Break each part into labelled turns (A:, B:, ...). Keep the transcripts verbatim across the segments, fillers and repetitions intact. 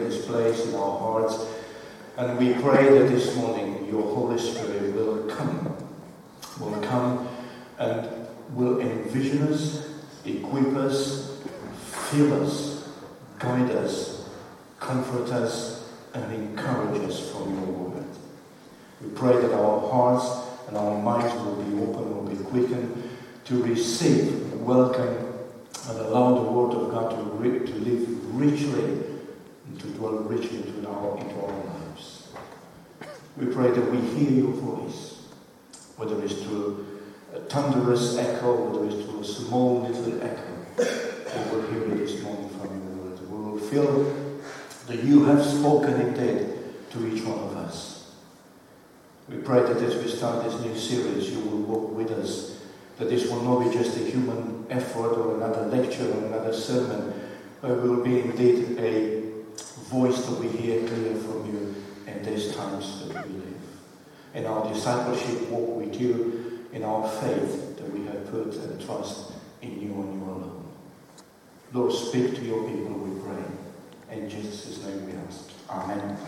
A: this place, in our hearts. And we pray that this morning your Holy Spirit will come, will come and will envision us, equip us, fill us, guide us, comfort us, and encourage us from your word. We pray that our hearts and our minds will be open, will be quickened to receive, welcome, and allow the word of God to, re- to live richly and to dwell richly into our, into our lives. We pray that we hear your voice, whether it's through a thunderous echo, whether it's through a small little echo. We will hear it this morning from your word. We will feel that you have spoken indeed to each one of us. We pray that as we start this new series, you will walk with us, that this will not be just a human effort or another lecture or another sermon, but it will be indeed a voice that we hear clear from you in these times that we live. In our discipleship walk with you, in our faith that we have put and trust in you and you alone. Lord, speak to your people, we pray. In Jesus' name we ask. Amen.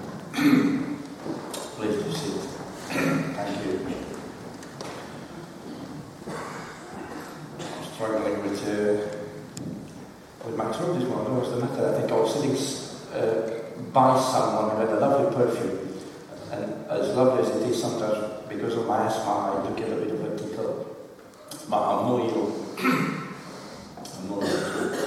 A: Please do sit. Thank you. Struggling with uh, with my throat this morning. What was the matter? I think I was sitting uh, by someone who had a lovely perfume, and as lovely as it is, sometimes because of my asthma, I do get a bit of a tickle. But I'm not ill. I'm not ill.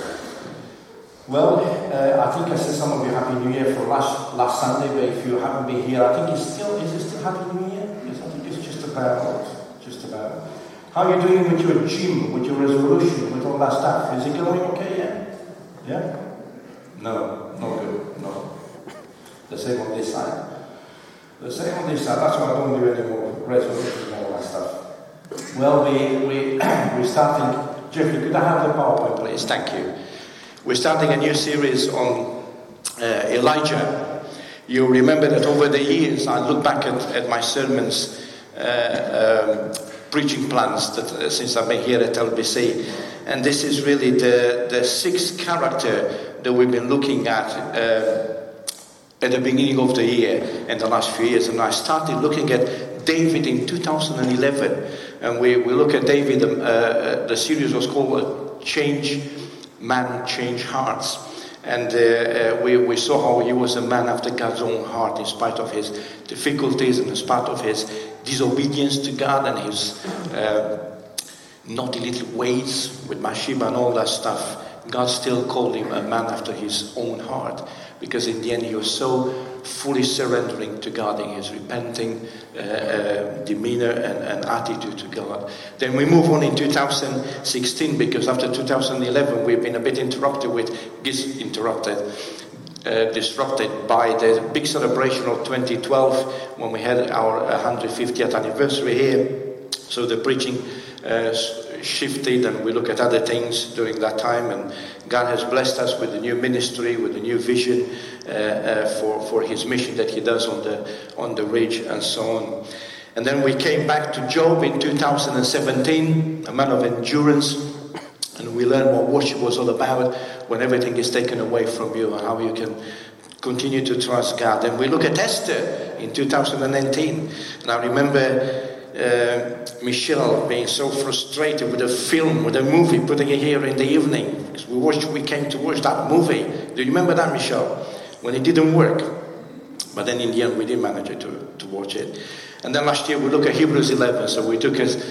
A: Well, uh, I think I said some of you Happy New Year for last last Sunday, but if you haven't been here, I think it's still is it still Happy New Year? Yes, I think it's just about just about. How are you doing with your gym, with your resolution, with all that stuff? Is it going okay yet? Yeah? No, not good, no. The same on this side. The same on this side. That's why I don't do any more resolutions and all that stuff. Well, we, we, we're starting... Jeffrey, could I have the PowerPoint, please? Thank you. We're starting a new series on uh, Elijah. You remember that over the years, I look back at, at my sermons, uh, um, preaching plans that uh, since I've been here at L B C, and this is really the the sixth character that we've been looking at uh, at the beginning of the year in the last few years. And I started looking at David in two thousand eleven, and we, we look at David. Uh, uh, the series was called "Change Man, Change Hearts." And uh, uh, we, we saw how he was a man after God's own heart, in spite of his difficulties and in spite of his disobedience to God and his uh, naughty little ways with Bathsheba and all that stuff. God still called him a man after his own heart, because in the end he was so fully surrendering to God in his repenting uh, uh, demeanor and, and attitude to God. Then we move on in two thousand sixteen, because after two thousand eleven we've been a bit interrupted with, interrupted, uh, disrupted by the big celebration of twenty twelve when we had our one hundred fiftieth anniversary here. So the preaching uh, shifted, and we look at other things during that time, and God has blessed us with a new ministry, with a new vision uh, uh, for, for his mission that he does on the on the ridge and so on. And then we came back to Job in two thousand seventeen, a man of endurance, and we learned what worship was all about when everything is taken away from you and how you can continue to trust God. And we look at Esther in two thousand nineteen, and I remember Uh, Michelle being so frustrated with a film, with a movie, putting it here in the evening. Because we watched, we came to watch that movie. Do you remember that, Michelle? When it didn't work. But then in the end we did manage to, to watch it. And then last year we looked at Hebrews eleven. So we took a,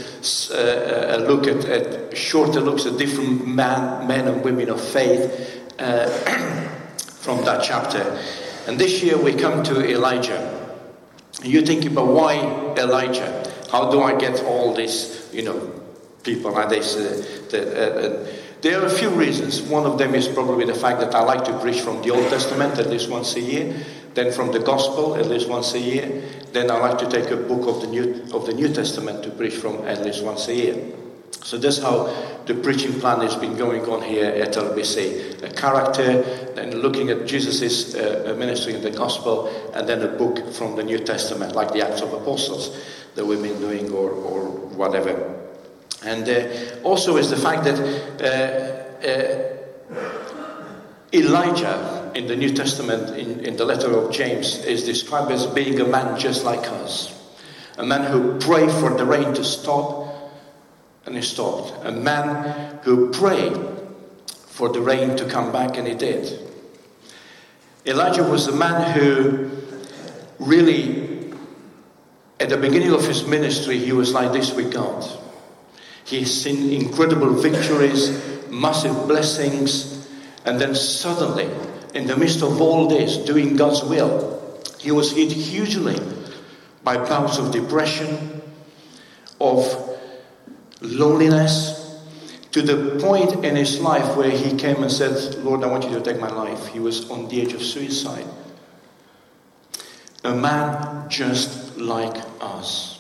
A: a, a look at, at shorter looks at different man, men and women of faith uh, from that chapter. And this year we come to Elijah. You're thinking about why Elijah? How do I get all this, you know, people like this? Uh, the, uh, uh, there are a few reasons. One of them is probably the fact that I like to preach from the Old Testament at least once a year, then from the Gospel at least once a year. Then I like to take a book of the New of the New Testament to preach from at least once a year. So that's how the preaching plan has been going on here at L B C. A character, then looking at Jesus' uh, ministry in the Gospel, and then a book from the New Testament, like the Acts of Apostles that we've been doing, or, or whatever. And uh, also is the fact that uh, uh, Elijah in the New Testament, in, in the letter of James, is described as being a man just like us. A man who prayed for the rain to stop, and it stopped. A man who prayed for the rain to come back, and it did. Elijah was a man who really, at the beginning of his ministry, he was like this with God. He has seen incredible victories, massive blessings, and then suddenly, in the midst of all this, doing God's will, he was hit hugely by bouts of depression, of loneliness, to the point in his life where he came and said, Lord, I want you to take my life. He was on the edge of suicide. A man just like us.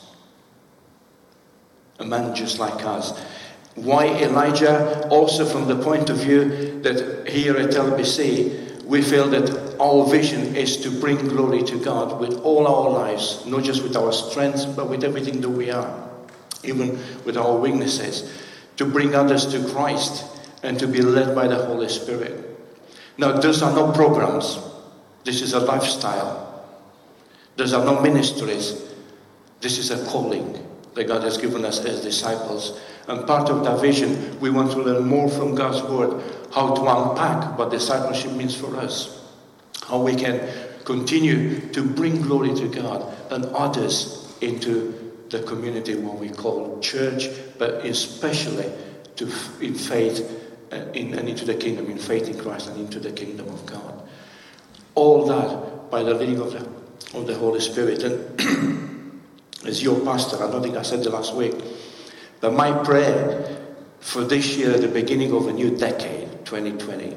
A: A man just like us. Why Elijah? Also from the point of view that here at L B C, we feel that our vision is to bring glory to God with all our lives, not just with our strengths, but with everything that we are, even with our weaknesses, to bring others to Christ and to be led by the Holy Spirit. Now, those are not programs. This is a lifestyle. Those are not ministries. This is a calling that God has given us as disciples. And part of that vision, we want to learn more from God's Word, how to unpack what discipleship means for us, how we can continue to bring glory to God and others into the community, what we call church, but especially to in faith uh, in, and into the kingdom, in faith in Christ and into the kingdom of God. All that by the leading of the, of the Holy Spirit. And as your pastor, I don't think I said the last week, but my prayer for this year, the beginning of a new decade, twenty twenty,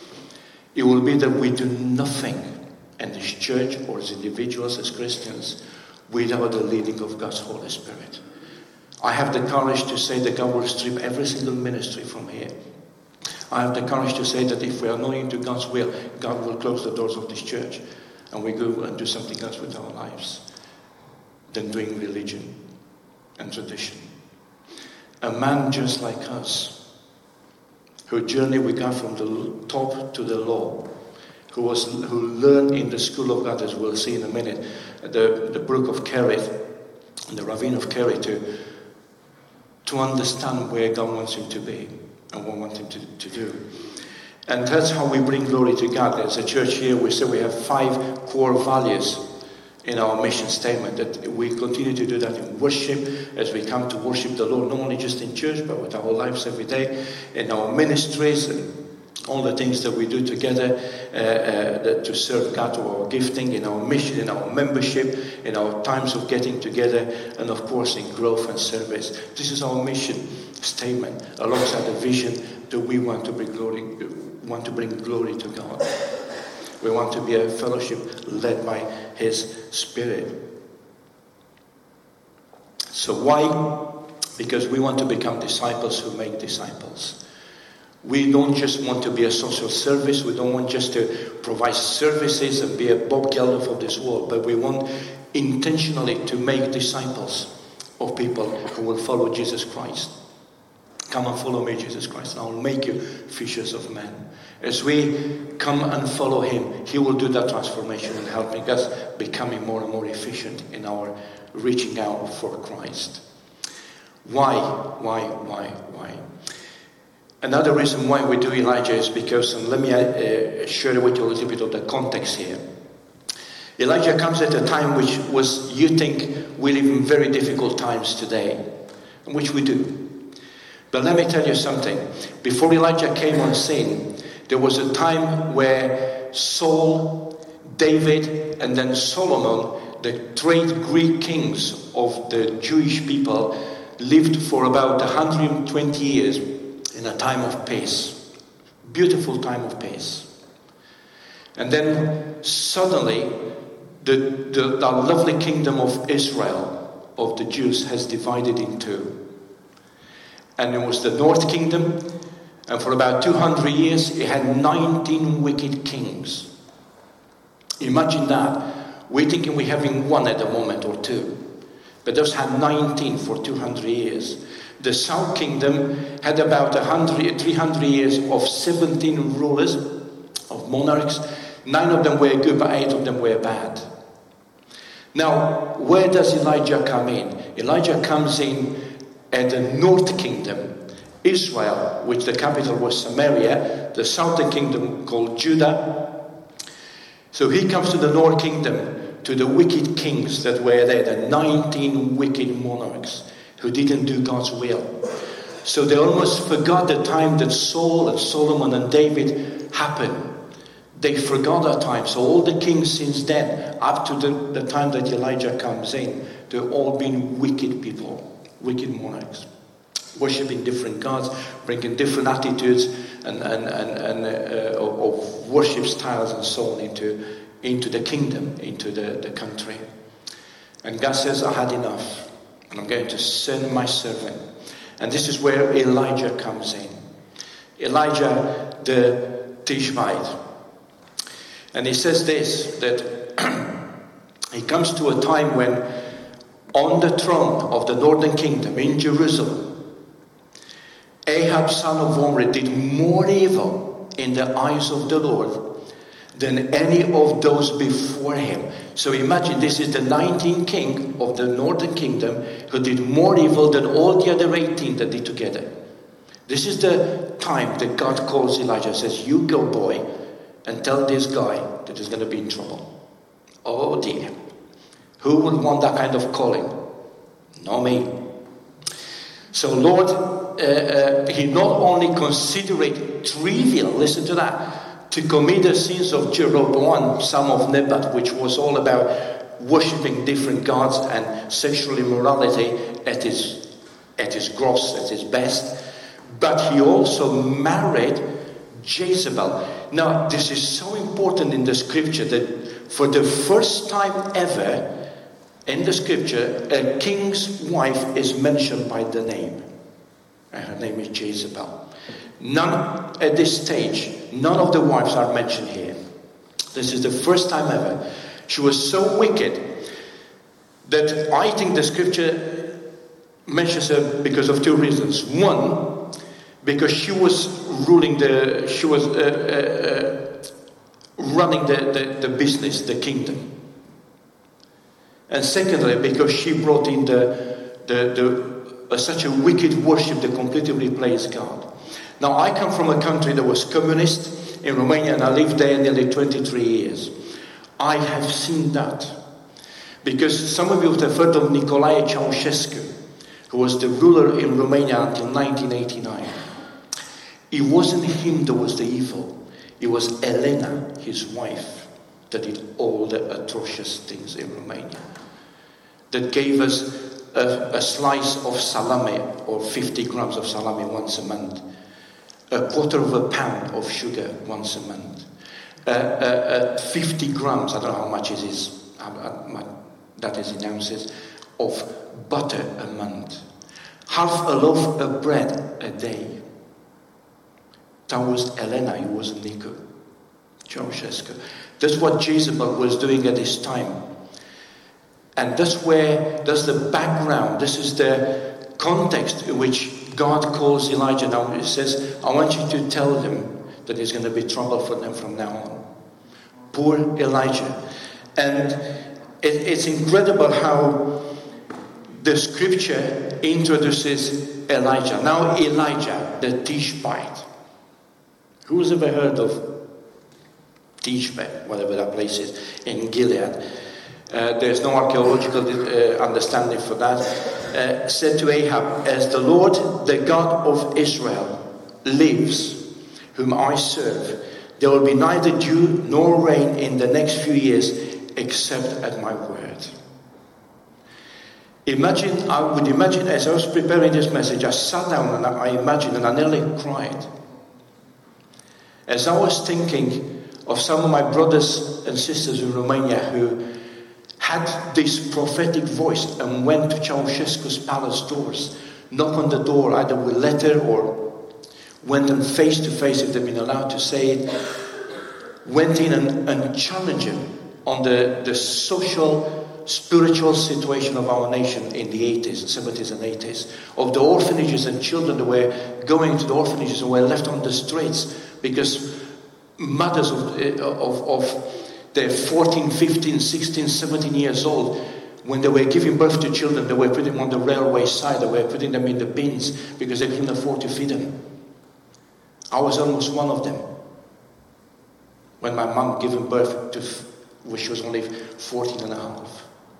A: it will be that we do nothing in this church or as individuals, as Christians, without the leading of God's Holy Spirit. I have the courage to say that God will strip every single ministry from here. I have the courage to say that if we are not into God's will, God will close the doors of this church and we go and do something else with our lives than doing religion and tradition. A man just like us, who journeyed with God from the top to the low, who was who learned in the school of God, as we'll see in a minute, the, the brook of Kerith, the ravine of Kerith, to, to understand where God wants him to be and what wants him to, to do. And that's how we bring glory to God. As a church here, we say we have five core values in our mission statement, that we continue to do that in worship, as we come to worship the Lord, not only just in church, but with our lives every day, in our ministries, and all the things that we do together uh, uh, to serve God, to our gifting, in our mission, in our membership, in our times of getting together, and of course in growth and service. This is our mission statement, alongside the vision that we want to bring glory, want to bring glory to God. We want to be a fellowship led by His Spirit. So why? Because we want to become disciples who make disciples. We don't just want to be a social service. We don't want just to provide services and be a Bob Geldof of this world. But we want intentionally to make disciples of people who will follow Jesus Christ. Come and follow me, Jesus Christ, and I will make you fishers of men. As we come and follow Him, He will do that transformation and helping us becoming more and more efficient in our reaching out for Christ. Why? Why? Why? Why? Another reason why we do Elijah is because, and let me uh, share with you a little bit of the context here. Elijah comes at a time which was, you think, we live in very difficult times today, which we do. But let me tell you something. Before Elijah came on scene, there was a time where Saul, David, and then Solomon, the great Greek kings of the Jewish people, lived for about one hundred twenty years in a time of peace. Beautiful time of peace. And then suddenly, the, the, the lovely kingdom of Israel, of the Jews, has divided in two. And it was the North Kingdom, and for about two hundred years it had nineteen wicked kings. Imagine that. We're thinking we're having one at the moment or two, but those had nineteen for two hundred years. The South Kingdom had about one hundred, three hundred years of seventeen rulers, of monarchs, Nine of them were good, but eight of them were bad. Now, where does Elijah come in? Elijah comes in at the north kingdom, Israel, which the capital was Samaria, the southern kingdom called Judah. So he comes to the north kingdom, to the wicked kings that were there, the nineteen wicked monarchs who didn't do God's will. So they almost forgot the time that Saul and Solomon and David happened. They forgot that time. So all the kings since then, up to the, the time that Elijah comes in, they've all been wicked people, wicked monarchs, worshipping different gods, bringing different attitudes and, and, and, and uh, of, of worship styles and so on into, into the kingdom, into the, the country. And God says, I had enough, and I'm going to send my servant. And this is where Elijah comes in. Elijah the Tishbite. And he says this, that he comes to a time when on the throne of the northern kingdom in Jerusalem, Ahab son of Omri did more evil in the eyes of the Lord than any of those before him. So imagine, this is the nineteenth king of the northern kingdom who did more evil than all the other eighteen that did together. This is the time that God calls Elijah and says, you go, boy, and tell this guy that he's going to be in trouble. Oh dear. Who would want that kind of calling? Not me. So Lord, uh, uh, he not only considered it trivial, listen to that, to commit the sins of Jeroboam, son of Nebat, which was all about worshipping different gods and sexual immorality at its, at its gross, at its best. But he also married Jezebel. Now, this is so important in the scripture that for the first time ever in the scripture, a king's wife is mentioned by the name. And her name is Jezebel. None, at this stage, none of the wives are mentioned here. This is the first time ever. She was so wicked that I think the scripture mentions her because of two reasons. One, because she was ruling the, she was uh, uh, uh, running the, the, the business, the kingdom. And secondly, because she brought in the, the, the uh, such a wicked worship that completely replaced God. Now, I come from a country that was communist in Romania, and I lived there nearly twenty-three years. I have seen that. Because some of you have heard of Nicolae Ceausescu, who was the ruler in Romania until nineteen eighty-nine. It wasn't him that was the evil. It was Elena, his wife, that did all the atrocious things in Romania. That gave us a, a slice of salami, or fifty grams of salami once a month. A quarter of a pound of sugar once a month. Uh, uh, uh, fifty grams, I don't know how much it is, uh, uh, that is in ounces, of butter a month. Half a loaf of bread a day. That was Elena, it wasn't Nico. Ceausescu. That's what Jezebel was doing at this time. And that's where, that's the background, this is the context in which God calls Elijah. Now he says, I want you to tell them that there's going to be trouble for them from now on. Poor Elijah. And it, it's incredible how the scripture introduces Elijah. Now Elijah, the Tishbite. Who's ever heard of Tishbe, whatever that place is, in Gilead? Uh, there's no archaeological uh, understanding for that. Uh, said to Ahab, as the Lord, the God of Israel, lives, whom I serve, there will be neither dew nor rain in the next few years except at my word. Imagine, I would imagine, as I was preparing this message, I sat down and I imagined and I nearly cried. As I was thinking of some of my brothers and sisters in Romania who had this prophetic voice and went to Ceausescu's palace doors, knocked on the door either with letter or went in face to face if they've been allowed to say it, went in and, and challenged him on the, the social, spiritual situation of our nation in the eighties, seventies and eighties, of the orphanages and children that were going to the orphanages and were left on the streets because mothers of, of, of they're fourteen, fifteen, sixteen, seventeen years old. When they were giving birth to children, they were putting them on the railway side. They were putting them in the bins because they couldn't afford to feed them. I was almost one of them. When my mum gave birth to, when she was only fourteen and a half.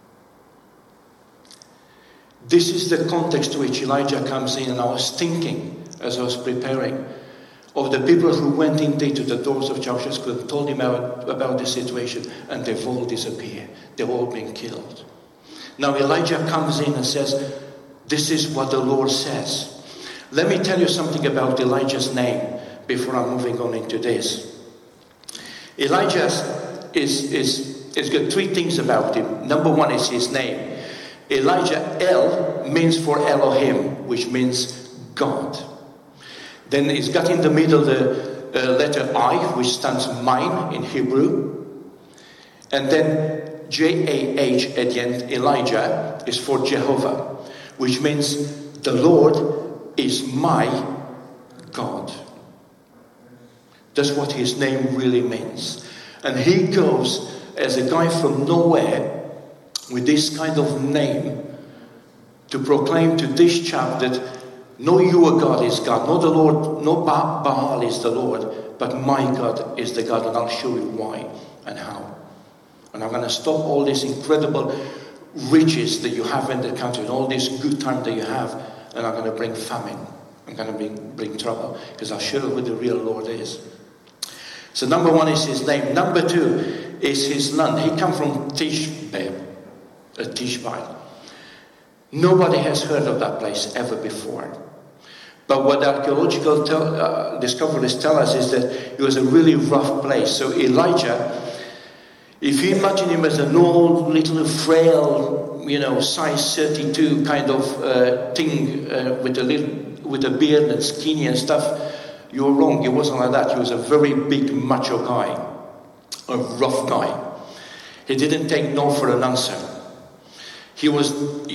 A: This is the context to which Elijah comes in, and I was thinking as I was preparing of the people who went indeed to the doors of Joshua's school and told him about, about the situation, and they've all disappeared. They've all been killed. Now Elijah comes in and says, this is what the Lord says. Let me tell you something about Elijah's name before I'm moving on into this. Elijah is, is, is got three things about him. Number one is his name. Elijah, El, means for Elohim, which means God. Then he's got in the middle the uh, letter I, which stands mine in Hebrew. And then J A H at the end, Elijah, is for Jehovah, which means the Lord is my God. That's what his name really means. And he goes as a guy from nowhere with this kind of name to proclaim to this chap that no your God is God, no the Lord, no ba- Baal is the Lord, but my God is the God, and I'll show you why and how. And I'm going to stop all these incredible riches that you have in the country and all this good time that you have, and I'm going to bring famine. I'm going to bring, bring trouble, because I'll show you who the real Lord is. So number one is his name. Number two is his land. He comes from Tishbe, a Tishbite. Nobody has heard of that place ever before. But what archaeological tell, uh, discoveries tell us is that it was a really rough place. So Elijah, if you imagine him as an old, little, frail, you know, size thirty-two kind of uh, thing uh, with a little, with a beard and skinny and stuff, you're wrong. He wasn't like that. He was a very big, macho guy, a rough guy. He didn't take no for an answer. He was,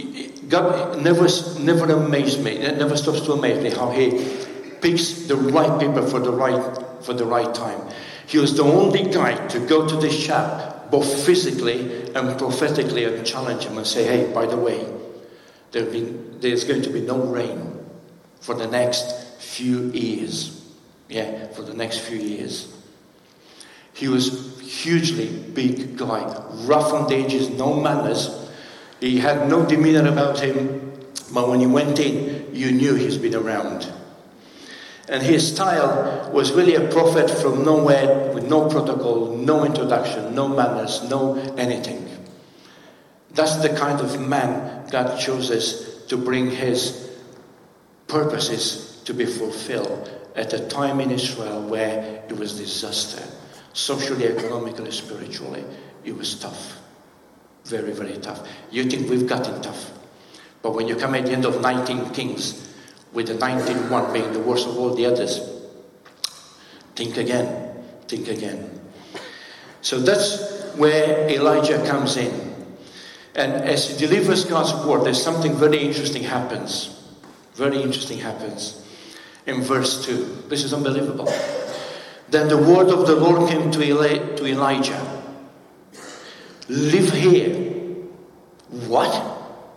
A: God never, never amazed me. It never stops to amaze me how he picks the right people for the right, for the right time. He was the only guy to go to this chap, both physically and prophetically, and challenge him and say, hey, by the way, there been, there's going to be no rain for the next few years. Yeah, for the next few years. He was a hugely big guy, rough on the edges, no manners. He had no demeanor about him, but when he went in, you knew he's been around. And his style was really a prophet from nowhere, with no protocol, no introduction, no manners, no anything. That's the kind of man God chooses to bring his purposes to be fulfilled at a time in Israel where it was disaster. Socially, economically, spiritually, it was tough. Very, very tough. You think we've gotten tough. But when you come at the end of nineteen Kings, with the nineteenth one being the worst of all the others, think again. Think again. So that's where Elijah comes in. And as he delivers God's word, there's something very interesting happens. Very interesting happens. In verse two. This is unbelievable. Then the word of the Lord came to, Eli- to Elijah. Live here. What?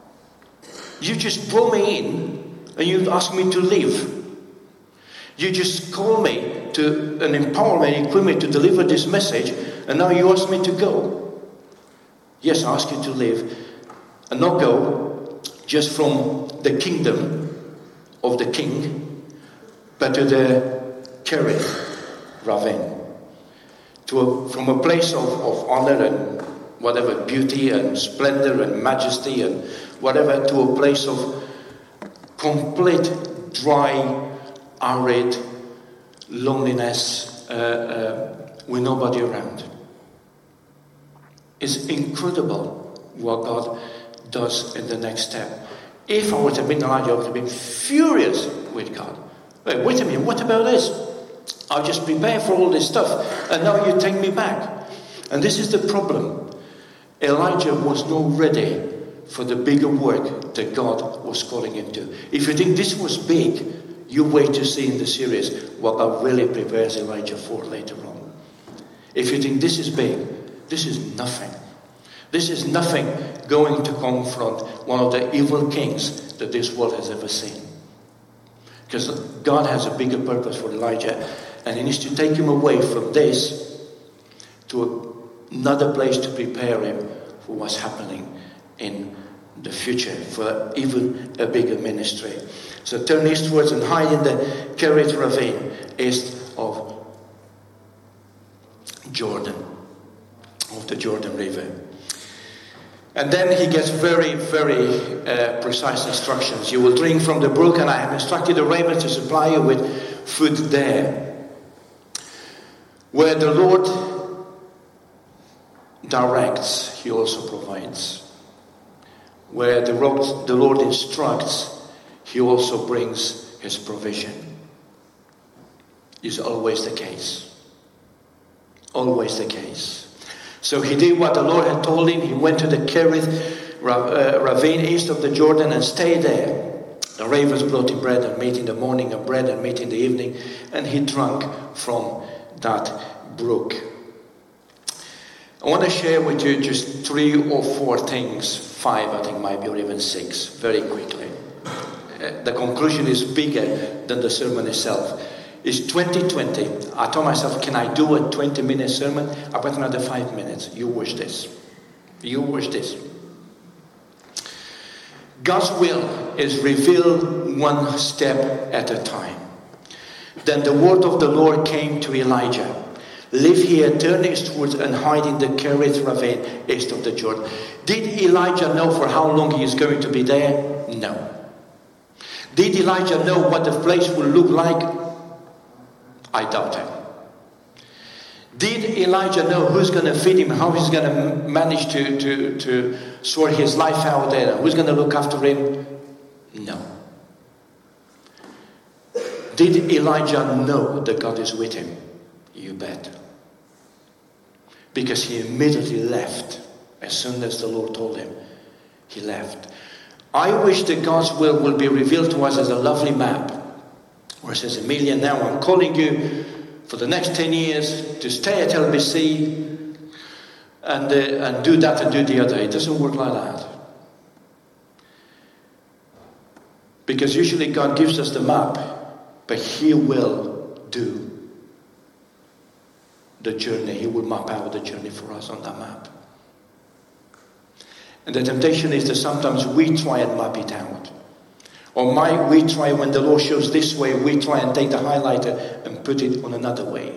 A: You just brought me in and you asked me to live. You just called me to and empower me and equip me to deliver this message, and now you ask me to go. Yes, I ask you to live and not go just from the kingdom of the king, but to the Kerith Ravine, to a, from a place of, of honor and whatever, beauty and splendor and majesty and whatever, to a place of complete dry, arid loneliness uh, uh, with nobody around. It's incredible what God does in the next step. If I would have been Elijah, I would have been furious with God. Wait, wait a minute, what about this? I just prepared for all this stuff, and now you take me back. And this is the problem. Elijah was not ready for the bigger work that God was calling him to. If you think this was big, you wait to see in the series what God really prepares Elijah for later on.
B: If you think this is big, this is nothing. This is nothing going to confront one of the evil kings that this world has ever seen. Because God has a bigger purpose for Elijah, and he needs to take him away from this to another place to prepare him for what's happening in the future, for even a bigger ministry. So turn eastwards and hide in the Kerith ravine, east of Jordan, of the Jordan River. And then he gets very, very uh, precise instructions. You will drink from the brook, and I have instructed the ravens to supply you with food there. Where the Lord directs, he also provides. Where the Lord, the Lord instructs, he also brings his provision. Is always the case. Always the case. So he did what the Lord had told him. He went to the Kerith ravine east of the Jordan and stayed there. The ravens brought him bread and meat in the morning, and bread and meat in the evening, and he drank from that brook. I want to share with you just three or four things, five I think might be, or even six, very quickly. Uh, the conclusion is bigger than the sermon itself. It's twenty twenty. I told myself, can I do a twenty minute sermon? I got another five minutes. You wish this. You wish this. God's will is revealed one step at a time. Then the word of the Lord came to Elijah. Live here, turn eastwards, and hide in the Kerith ravine east of the Jordan. Did Elijah know for how long he is going to be there? No. Did Elijah know what the place will look like? I doubt it. Did Elijah know who's going to feed him, how he's going to manage to, to, to sort his life out there, who's going to look after him? No. Did Elijah know that God is with him? You bet. Because he immediately left. As soon as the Lord told him, he left. I wish that God's will will be revealed to us as a lovely map. Where it says, Amelia, now I'm calling you for the next ten years to stay at L B C and, uh, and do that and do the other. It doesn't work like that. Because usually God gives us the map, but he will do the journey. He will map out the journey for us on that map. And the temptation is that sometimes we try and map it out. Or might we try, when the Lord shows this way, we try and take the highlighter and put it on another way.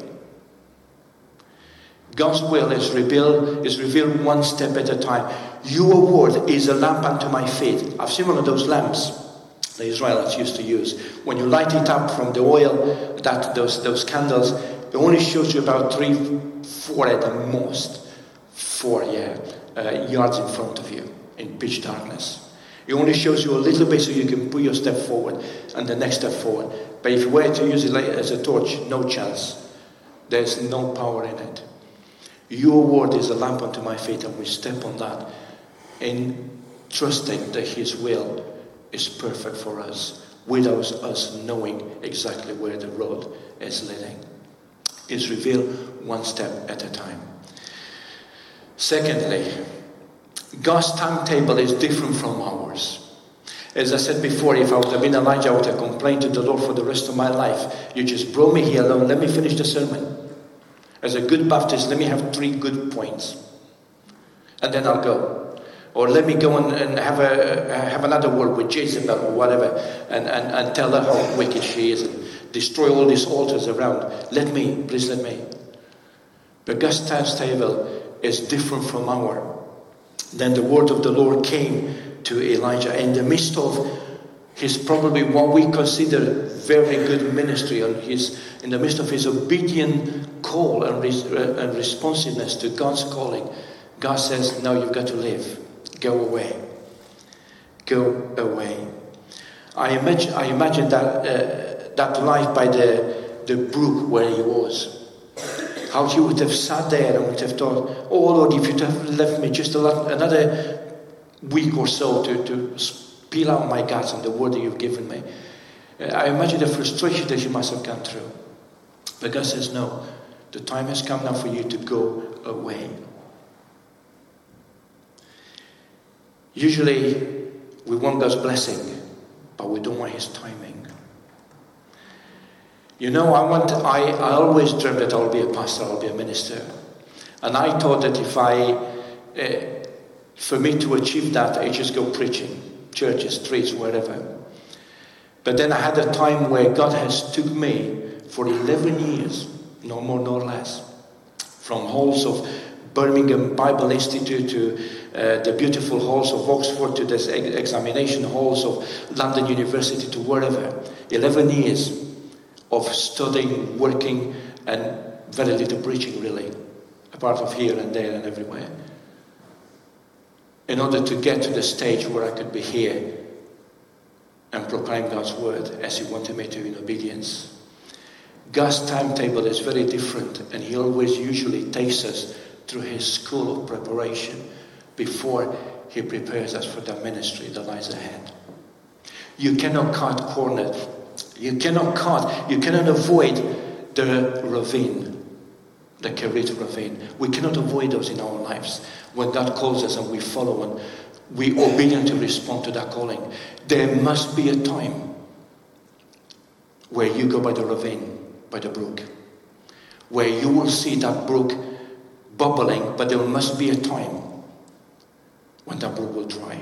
B: God's will is revealed, is revealed one step at a time. Your word is a lamp unto my feet. I've seen one of those lamps the Israelites used to use. When you light it up from the oil, that those, those candles, it only shows you about three, four at the most, four, yeah, uh, yards in front of you in pitch darkness. It only shows you a little bit so you can put your step forward and the next step forward. But if you were to use it as a torch, no chance. There's no power in it. Your word is a lamp unto my feet, and we step on that in trusting that his will is perfect for us, without us knowing exactly where the road is leading. It's revealed one step at a time. Secondly, God's timetable is different from ours. As I said before, if I would have been Elijah, I would have complained to the Lord for the rest of my life. You just brought me here alone. Let me finish the sermon. As a good Baptist, let me have three good points. And then I'll go. Or let me go and, and have a have another word with Jezebel or whatever. And, and, and tell her how wicked she is. And destroy all these altars around. Let me, please let me. But God's timetable is different from our. Then the word of the Lord came to Elijah in the midst of his probably what we consider very good ministry, and his in the midst of his obedient call and, res, uh, and responsiveness to God's calling. God says, no, you've got to live. Go away. Go away. I imagine, I imagine that uh, that life by the, the brook where he was. How he would have sat there and would have thought, oh Lord, if you'd have left me just a lot, another week or so to, to peel out my guts on the word that you've given me. I imagine the frustration that he must have gone through. But God says, no, The time has come now for you to go away. Usually, we want God's blessing, but we don't want His timing. You know, I want. I, I always dreamt that I'll be a pastor, I'll be a minister. And I thought that if I, uh, for me to achieve that, I just go preaching, churches, streets, wherever. But then I had a time where God has took me for eleven years, no more nor less, from halls of Birmingham Bible Institute to uh, the beautiful halls of Oxford to the ex- examination halls of London University to wherever. eleven years of studying, working, and very little preaching really, apart of here and there and everywhere, in order to get to the stage where I could be here and proclaim God's word as He wanted me to in obedience. God's timetable is very different, and He always usually takes us through His school of preparation before He prepares us for the ministry that lies ahead. You cannot cut corners. You cannot cut, you cannot avoid the ravine, the Kerit ravine. We cannot avoid those in our lives. When God calls us and we follow and we obediently respond to that calling, there must be a time where you go by the ravine, by the brook, where you will see that brook bubbling, but there must be a time when that brook will dry,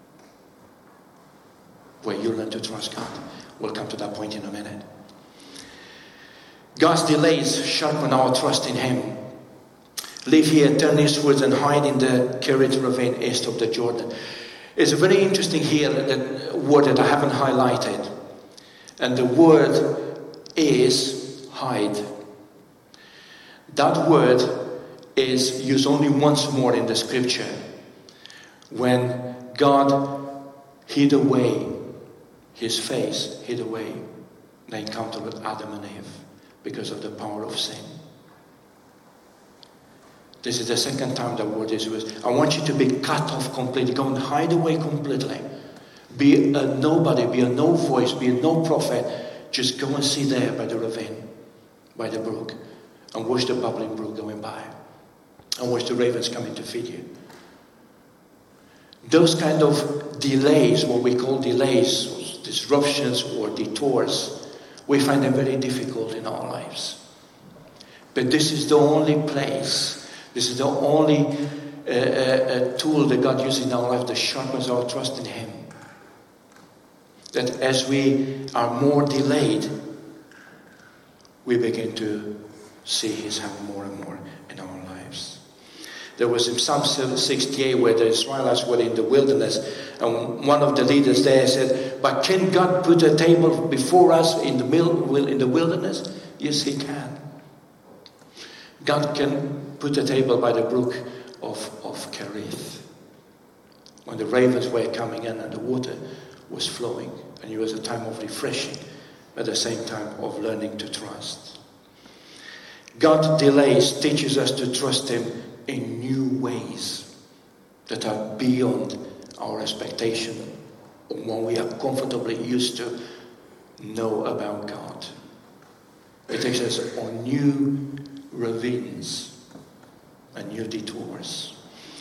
B: where you learn to trust God. We'll come to that point in a minute. God's delays sharpen our trust in Him. Live here, turn eastwards, and hide in the Kerit ravine east of the Jordan. It's very interesting here, the word that I haven't highlighted. And the word is hide. That word is used only once more in the scripture, when God hid away His face, hid away the encounter with Adam and Eve because of the power of sin. This is the second time the word is used. I want you to be cut off completely. Go and hide away completely. Be a nobody, be a no voice, be a no prophet. Just go and sit there by the ravine, by the brook, and watch the bubbling brook going by. And watch the ravens coming to feed you. Those kind of delays, what we call delays, disruptions or detours, we find them very difficult in our lives. But this is the only place, this is the only uh, uh, tool that God uses in our life that sharpens our trust in Him. That as we are more delayed, we begin to see His hand more and more in our lives. There was in Psalm sixty-eight where the Israelites were in the wilderness, and one of the leaders there said, "But can God put a table before us in the in the wilderness?" Yes, He can. God can put a table by the brook of, of Kerith, when the ravens were coming in and the water was flowing, and it was a time of refreshing, at the same time of learning to trust. God delays, teaches us to trust Him in new ways that are beyond our expectation or what we are comfortably used to know about God. It takes us on new ravines and new detours.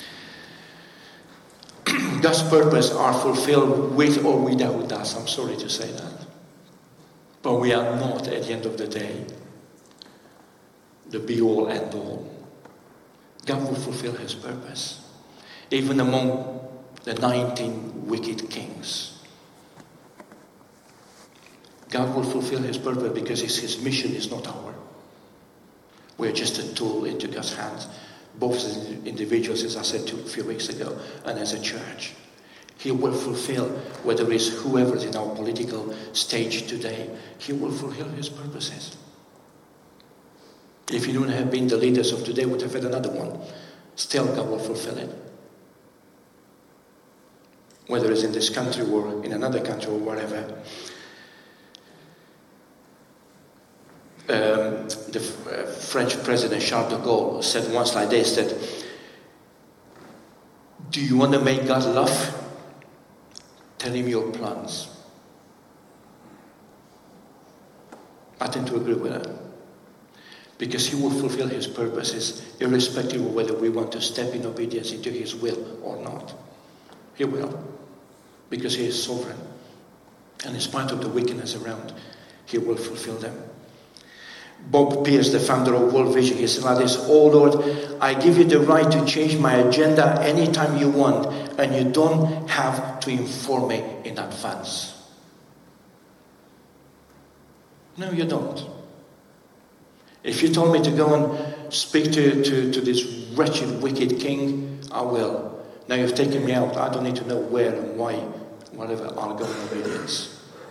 B: God's purpose are fulfilled with or without us. I'm sorry to say that. But we are not, at the end of the day, the be-all, end-all. God will fulfill His purpose, even among the nineteen wicked kings. God will fulfill His purpose because it's His mission, is not ours. We're just a tool into God's hands, both as individuals, as I said a few weeks ago, and as a church. He will fulfill, whether it's whoever is in our political stage today, He will fulfill His purposes. If you wouldn't have been the leaders of today, would have had another one. Still, God will fulfill it. Whether it's in this country or in another country or wherever. Um, the uh, French President Charles de Gaulle said once like this, that, "Do you want to make God laugh? Tell Him your plans." I tend to agree with that. Because he will fulfill his purposes, irrespective of whether we want to step in obedience into his will or not. He will. Because he is sovereign. And in spite of the wickedness around, he will fulfill them. Bob Pierce, the founder of World Vision, he said like this: "Oh Lord, I give you the right to change my agenda anytime you want, and you don't have to inform me in advance." No, you don't. If you told me to go and speak to, to, to this wretched, wicked king, I will. Now you've taken me out. I don't need to know where and why. Whatever, I'll go in obedience.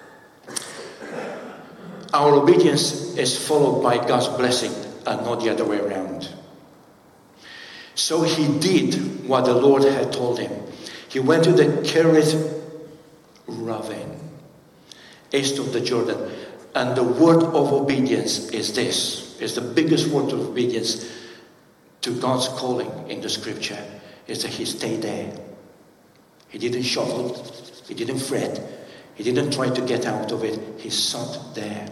B: Our obedience is followed by God's blessing and not the other way around. So he did what the Lord had told him. He went to the Kerith ravine, east of the Jordan. And the word of obedience is this. It's the biggest word of obedience to God's calling in the scripture. Is that he stayed there. He didn't shuffle. He didn't fret. He didn't try to get out of it. He sat there.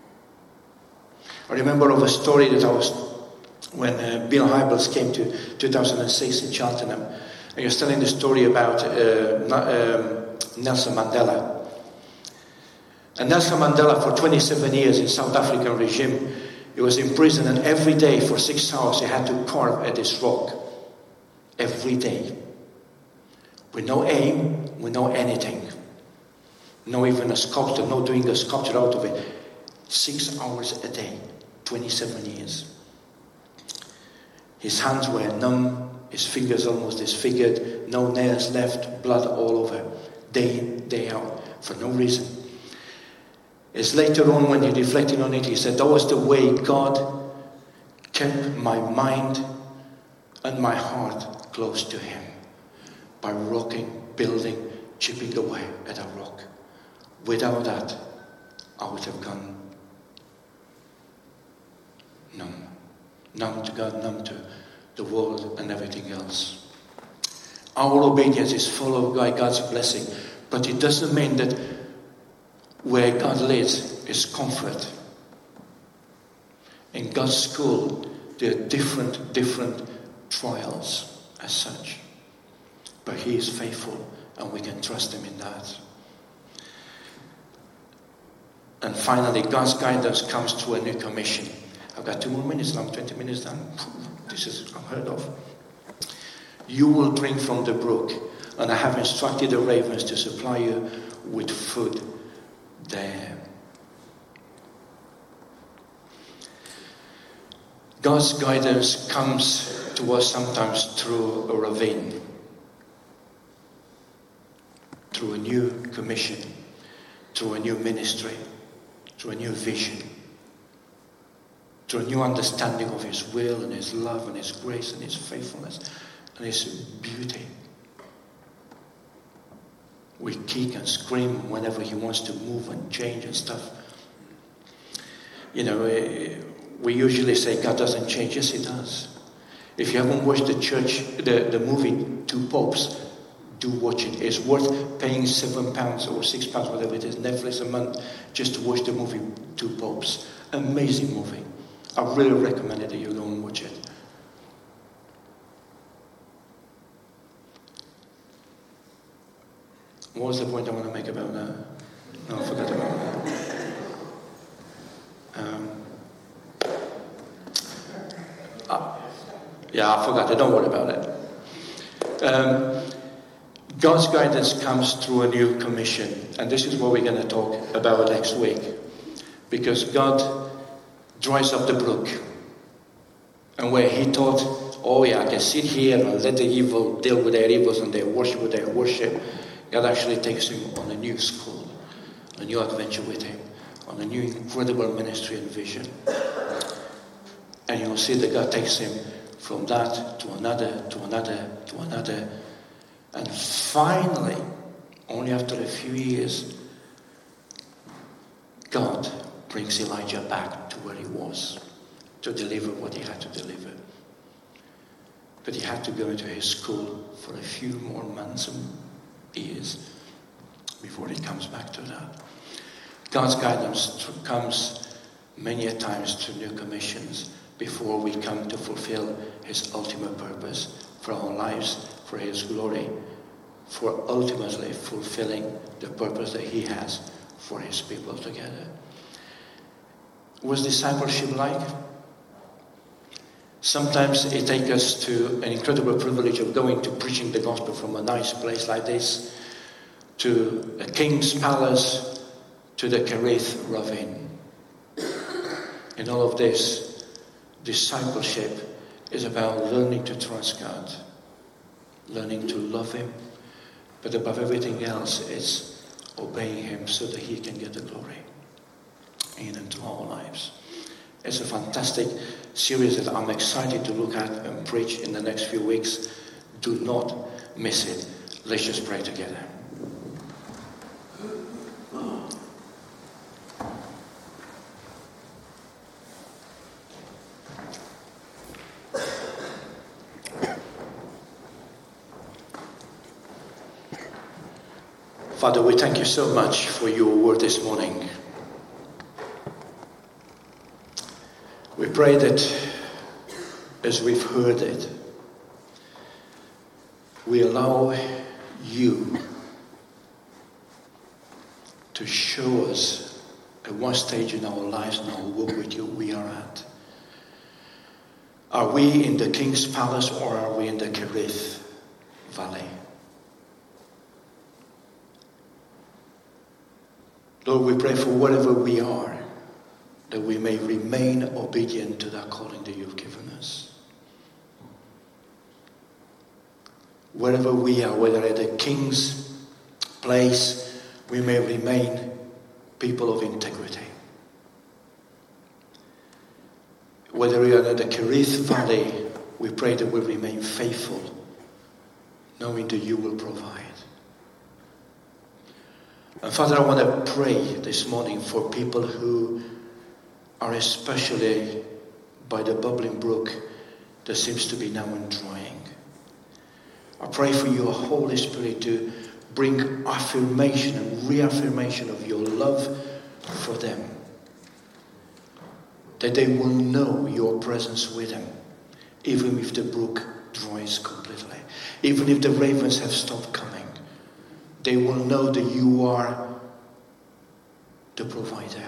B: I remember of a story that I was, when uh, Bill Hybels came to two thousand six in Cheltenham, and he was telling the story about uh, um, Nelson Mandela. And Nelson Mandela, for twenty-seven years in South African regime, he was in prison, and every day for six hours he had to carve at this rock. Every day. With no aim, with no anything. No even a sculptor, no doing a sculpture out of it. Six hours a day. twenty-seven years. His hands were numb, his fingers almost disfigured, no nails left, blood all over, day in, day out, for no reason. It's later on when he reflected on it, he said, that was the way God kept my mind and my heart close to him. By rocking, building, chipping away at a rock. Without that, I would have gone numb. Numb to God, numb to the world and everything else. Our obedience is followed by God's blessing, but it doesn't mean that where God leads is comfort. In God's school, there are different, different trials as such. But he is faithful and we can trust him in that. And finally, God's guidance comes through a new commission. I've got two more minutes and I'm twenty minutes done. This is unheard of. You will drink from the brook, and I have instructed the ravens to supply you with food there. God's guidance comes to us sometimes through a ravine, through a new commission, through a new ministry, through a new vision, through a new understanding of his will and his love and his grace and his faithfulness and his beauty. We kick and scream whenever he wants to move and change and stuff. You know, we usually say God doesn't change. Yes, he does. If you haven't watched the church, the, the movie Two Popes, do watch it. It's worth paying seven pounds or six pounds, whatever it is, Netflix a month, just to watch the movie Two Popes. Amazing movie. I really recommend it that you go and watch it. What was the point I want to make about that? No, I forgot about that. Um, ah, yeah, I forgot it. Don't worry about it. Um, God's guidance comes through a new commission. And this is what we're going to talk about next week. Because God dries up the brook. And where he thought, oh yeah, I can sit here and let the evil deal with their evils and their worship with their worship, God actually takes him on a new school, a new adventure with him, on a new incredible ministry and vision. And you'll see that God takes him from that to another, to another, to another. And finally, only after a few years, God brings Elijah back to where he was to deliver what he had to deliver. But he had to go into his school for a few more months and years before he comes back to that. God's guidance comes many a times to new commissions before we come to fulfill his ultimate purpose for our lives, for his glory, for ultimately fulfilling the purpose that he has for his people together. What's discipleship like? Sometimes it takes us to an incredible privilege of going to preaching the gospel from a nice place like this, to a king's palace, to the Kerith ravine. In all of this, discipleship is about learning to trust God, learning to love him, but above everything else, it's obeying him so that he can get the glory in and through our lives. It's a fantastic series that I'm excited to look at and preach in the next few weeks. Do not miss it. Let's just pray together. Father, we thank you so much for your word this morning. We pray that as we've heard it, we allow you to show us at what stage in our lives and our walk with you we are at. Are we in the King's Palace or are we in the Kerith Valley? Lord, we pray for wherever we are, that we may remain obedient to that calling that you've given us. Wherever we are, whether at the King's place, we may remain people of integrity. Whether we are at the Kerith Valley, we pray that we remain faithful, knowing that you will provide. And Father, I want to pray this morning for people who are especially by the bubbling brook that seems to be now drying. I pray for your Holy Spirit to bring affirmation and reaffirmation of your love for them. That they will know your presence with them, even if the brook dries completely. Even if the ravens have stopped coming. They will know that you are the provider.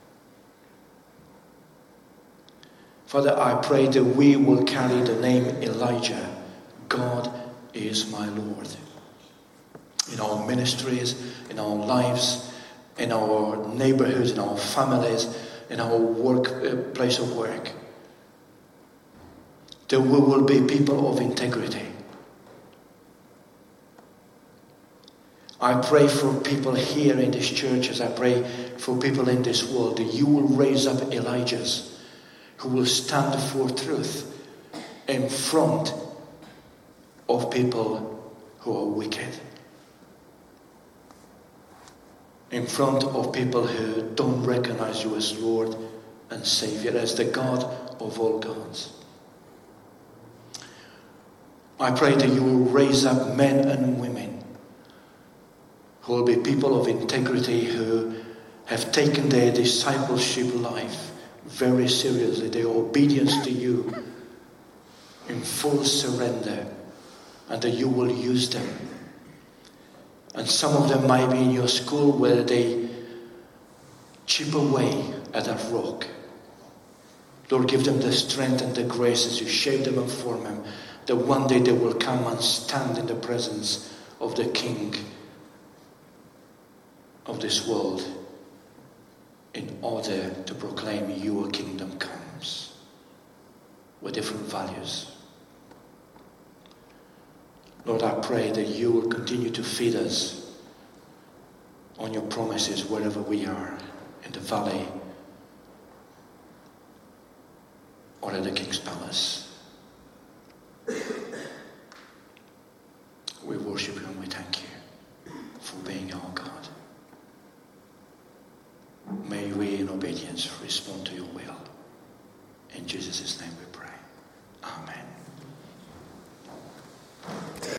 B: Father, I pray that we will carry the name Elijah. God is my Lord. In our ministries, in our lives, in our neighborhoods, in our families, in our work, uh, place of work. That we will be people of integrity. I pray for people here in this church, as I pray for people in this world, that you will raise up Elijahs who will stand for truth in front of people who are wicked. In front of people who don't recognize you as Lord and Savior, as the God of all gods. I pray that you will raise up men and women who will be people of integrity, who have taken their discipleship life very seriously, their obedience to you in full surrender, and that you will use them. And some of them might be in your school where they chip away at that rock. Lord, give them the strength and the grace as you shape them and form them, that one day they will come and stand in the presence of the King of this world in order to proclaim your kingdom comes with different values. Lord, I pray that you will continue to feed us on your promises wherever we are, in the valley or at the King's Palace. We worship you and we thank you for being our God. May we in obedience respond to your will. In Jesus' name we pray. Amen.